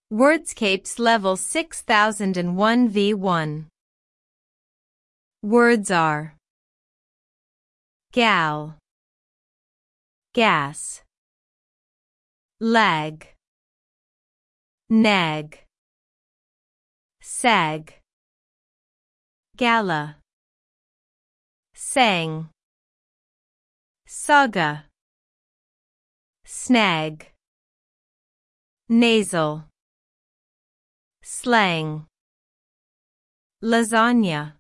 Wordscapes Level 6001 V1. Words are gal, gas, lag, nag, sag, gala, sang, saga, snag, nasal, slang, lasagna.